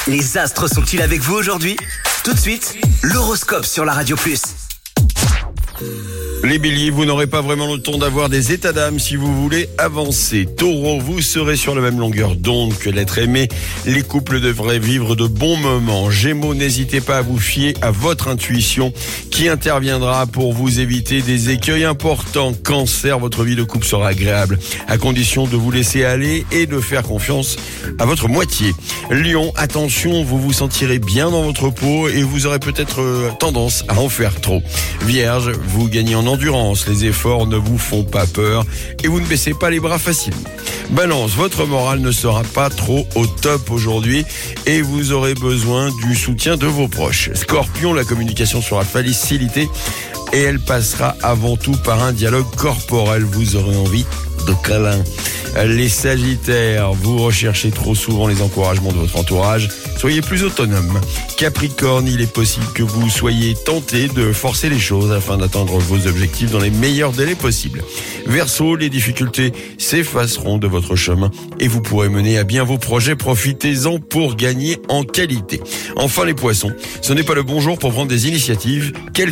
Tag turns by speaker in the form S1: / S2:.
S1: Les astres sont-ils avec vous aujourd'hui? Tout de suite, l'horoscope sur la Radio Plus.
S2: Les béliers, vous n'aurez pas vraiment le temps d'avoir des états d'âme si vous voulez avancer. Taureau, vous serez sur la même longueur d'onde que l'être aimé. Les couples devraient vivre de bons moments. Gémeaux, n'hésitez pas à vous fier à votre intuition qui interviendra pour vous éviter des écueils importants. Cancer, votre vie de couple sera agréable à condition de vous laisser aller et de faire confiance à votre moitié. Lion, attention, vous vous sentirez bien dans votre peau et vous aurez peut-être tendance à en faire trop. Vierge, vous gagnez en endurance, les efforts ne vous font pas peur et vous ne baissez pas les bras facilement. Balance, votre morale ne sera pas trop au top aujourd'hui et vous aurez besoin du soutien de vos proches. Scorpion, la communication sera facilitée et elle passera avant tout par un dialogue corporel. Vous aurez envie de câlin. Les Sagittaires, vous recherchez trop souvent les encouragements de votre entourage. Soyez plus autonome. Capricorne, il est possible que vous soyez tenté de forcer les choses afin d'atteindre vos objectifs dans les meilleurs délais possibles. Verseau, les difficultés s'effaceront de votre chemin et vous pourrez mener à bien vos projets. Profitez-en pour gagner en qualité. Enfin les Poissons, ce n'est pas le bon jour pour prendre des initiatives.